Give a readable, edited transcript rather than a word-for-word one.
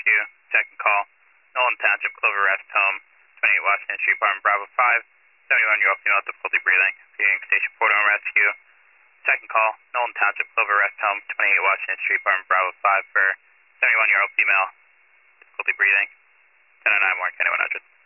Rescue. Second call, Nolan Township, Clover Rest Home, 28 Washington Street, Apartment Bravo 5. 71-year-old female, difficulty breathing. Feeding Station 4 Rescue. Second call, Nolan Township, Clover Rest Home, 28 Washington Street, Apartment Bravo 5 for 71-year-old female, difficulty breathing. 1009 Warren County 100.